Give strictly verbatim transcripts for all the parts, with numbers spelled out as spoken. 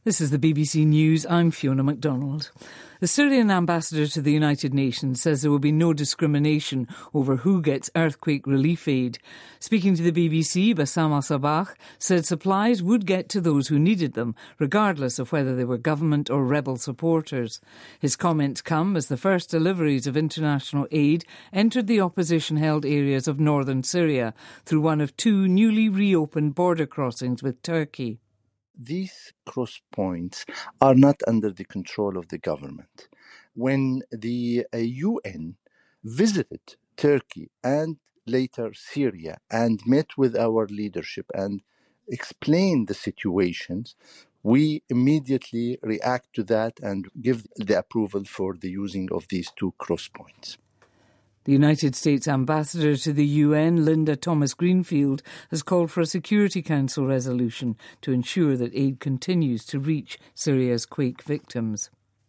This is the B B C News. I'm Fiona MacDonald. The Syrian ambassador to the United Nations says there will be no discrimination over who gets earthquake relief aid. Speaking to the B B C, Bassam al-Sabah said supplies would get to those who needed them, regardless of whether they were government or rebel supporters. His comments come as the first deliveries of international aid entered the opposition-held areas of northern Syria through one of two newly reopened border crossings with Turkey. These cross points are not under the control of the government. When the uh, U N visited Turkey and later Syria and met with our leadership and explained the situations, we immediately react to that and give the approval for the using of these two cross points. The United States ambassador to the U N, Linda Thomas-Greenfield, has called for a Security Council resolution to ensure that aid continues to reach Syria's quake victims.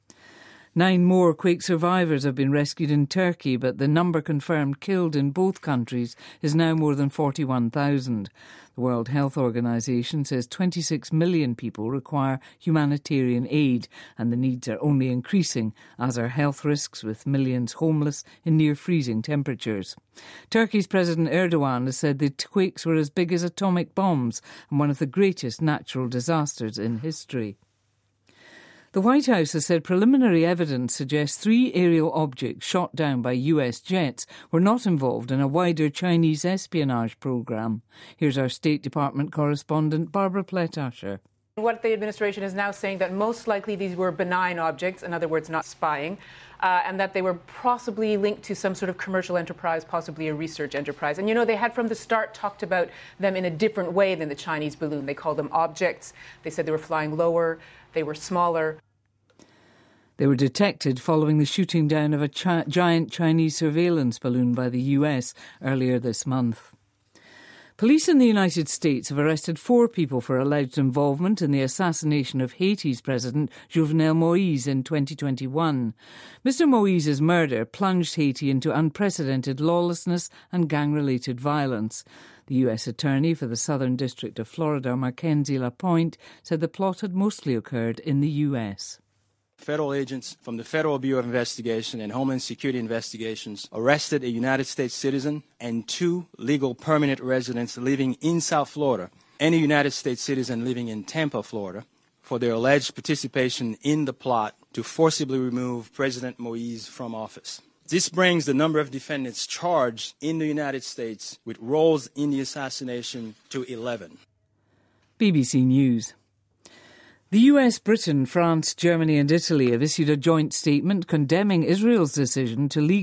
Nine more quake survivors have been rescued in Turkey, but the number confirmed killed in both countries is now more than forty-one thousand. The World Health Organization says twenty-six million people require humanitarian aid, and the needs are only increasing, as are health risks with millions homeless in near-freezing temperatures. Turkey's President Erdogan has said the quakes were as big as atomic bombs and one of the greatest natural disasters in history. The White House has said preliminary evidence suggests three aerial objects shot down by U S jets were not involved in a wider Chinese espionage program. Here's our State Department correspondent, Barbara Pletasher. What the administration is now saying that most likely these were benign objects, in other words, not spying, uh, and that they were possibly linked to some sort of commercial enterprise, possibly a research enterprise. And, you know, they had from the start talked about them in a different way than the Chinese balloon. They called them objects. They said they were flying lower, they were smaller. They were detected following the shooting down of a chi- giant Chinese surveillance balloon by the U S earlier this month. Police in the United States have arrested four people for alleged involvement in the assassination of Haiti's President Jovenel Moïse in twenty twenty-one. Mister Moïse's murder plunged Haiti into unprecedented lawlessness and gang-related violence. The U S Attorney for the Southern District of Florida, Mackenzie Lapointe, said the plot had mostly occurred in the U S. Federal agents from the Federal Bureau of Investigation and Homeland Security Investigations arrested a United States citizen and two legal permanent residents living in South Florida and a United States citizen living in Tampa, Florida, for their alleged participation in the plot to forcibly remove President Moïse from office. This brings the number of defendants charged in the United States with roles in the assassination to eleven. B B C News. The U S, Britain, France, Germany and Italy have issued a joint statement condemning Israel's decision to legalize